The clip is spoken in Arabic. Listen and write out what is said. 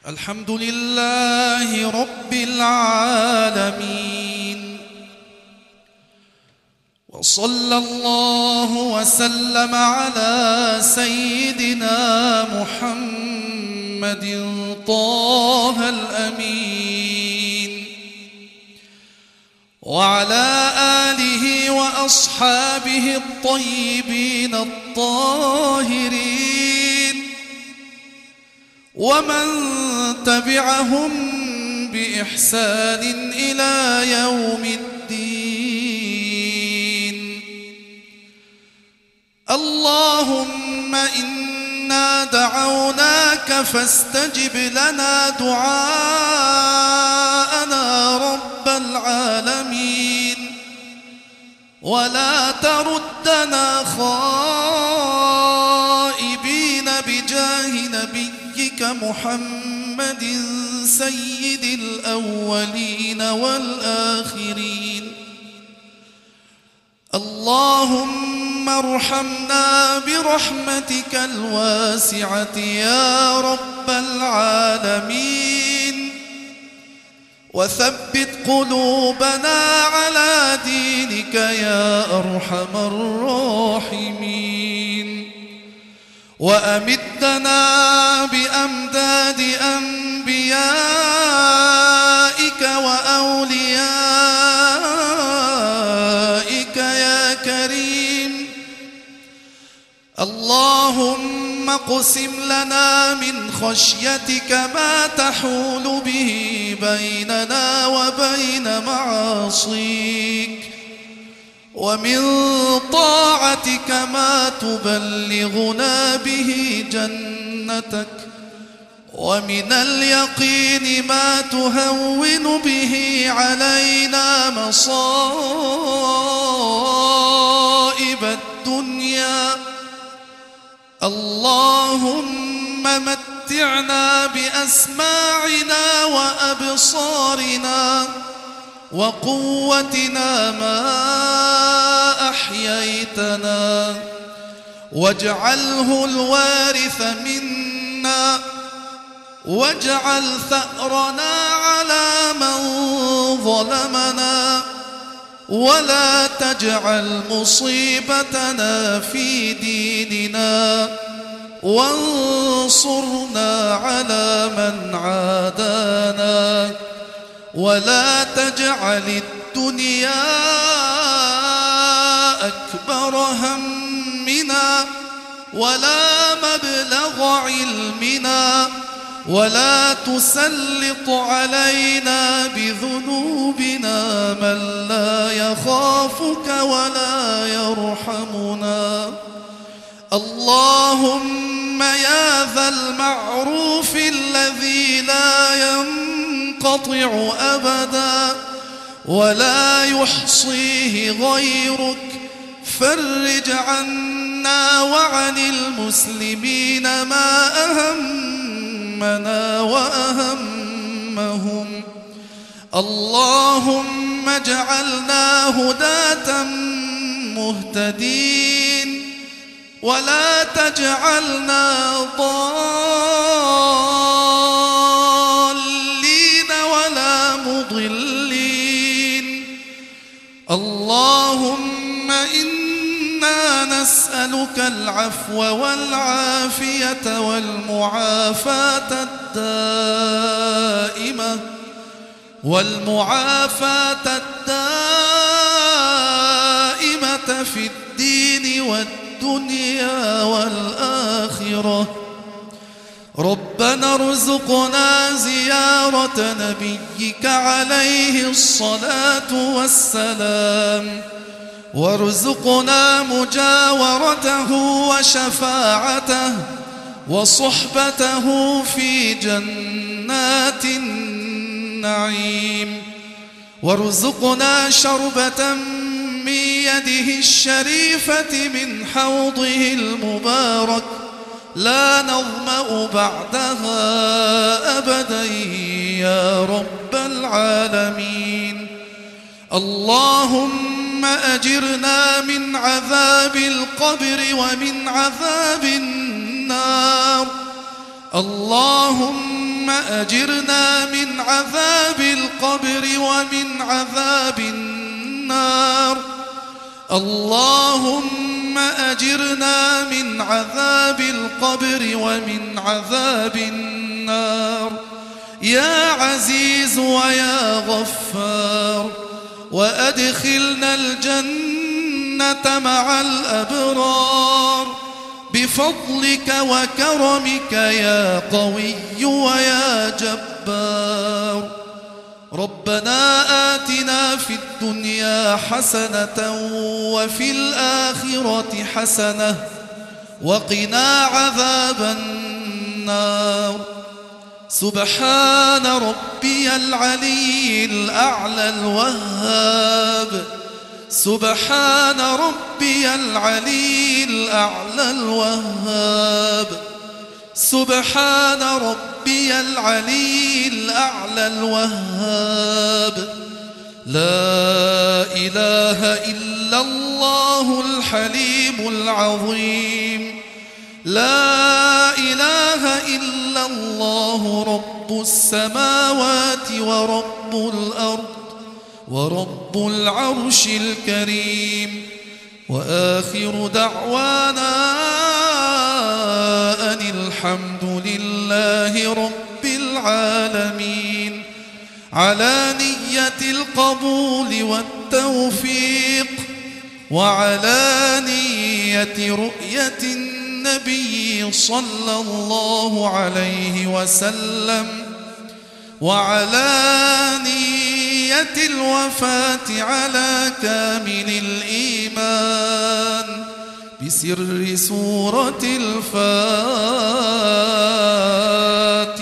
الحمد لله رب العالمين، وصلى الله وسلم على سيدنا محمد طه الأمين، وعلى آله وأصحابه الطيبين الطاهرين، ومن تبعهم بإحسان إلى يوم الدين. اللهم إنا دعوناك فاستجب لنا دعاءنا رب العالمين، ولا تردنا خائبين بجاه نبيك محمد سيد الأولين والآخرين. اللهم ارحمنا برحمتك الواسعة يا رب العالمين، وثبت قلوبنا على دينك يا أرحم الراحمين، وأمدنا بأمداد أنبيائك وأوليائك يا كريم. اللهم اقسم لنا من خشيتك ما تحول به بيننا وبين معاصيك، ومن طاعتك ما تبلغنا به جنتك، ومن اليقين ما تهون به علينا مصائب الدنيا. اللهم متعنا بأسماعنا وأبصارنا وقوتنا ما أحييتنا، واجعله الوارث منا، واجعل ثأرنا على من ظلمنا، ولا تجعل مصيبتنا في ديننا، وانصرنا على من عادانا، ولا تجعل الدنيا أكبر همنا ولا مبلغ علمنا، ولا تسلط علينا بذنوبنا من لا يخافك ولا يرحمنا. اللهم يا ذا المعروف الذي لا ينقطع أبدا ولا يحصيه غيرك، فرج عنا وعن المسلمين ما أهمنا وأهمهم. اللهم اجعلنا هداة مهتدين، ولا تجعلنا ضالين ولا مضلين. اللهم إنا نسألك العفو والعافية والمعافاة الدائمة في الدين والدنيا والآخرة. ربنا ارزقنا زيارة نبيك عليه الصلاة والسلام، وارزقنا مجاورته وشفاعته وصحبته في جنات النعيم، وارزقنا شربة من يده الشريفة من حوضه المبارك لا نظمأ بعدها أبدا يا رب العالمين. اللهم أجرنا من عذاب القبر ومن عذاب النار. اللهم أجرنا من عذاب القبر ومن عذاب النار. اللهم أجرنا من عذاب القبر ومن عذاب النار يا عزيز ويا غفار. وأدخلنا الجنة مع الأبرار بفضلك وكرمك يا قوي ويا جبار. ربنا آتنا في الدنيا حسنة وفي الآخرة حسنة وقنا عذاب النار. سبحان ربي العلي الأعلى الوهاب. سبحان ربي العلي الأعلى الوهاب. سبحان ربي العلي الأعلى الوهاب. لا إله إلا الله الحليم العظيم. لا إله إلا الله رب السماوات ورب الأرض ورب العرش الكريم. وآخر دعوانا أن الحمد لله رب العالمين على نية القبول والتوفيق وعلى نية رؤية النبي صلى الله عليه وسلم وعلى نية الوفاة على كامل الإيمان بسر سورة الفاتحة.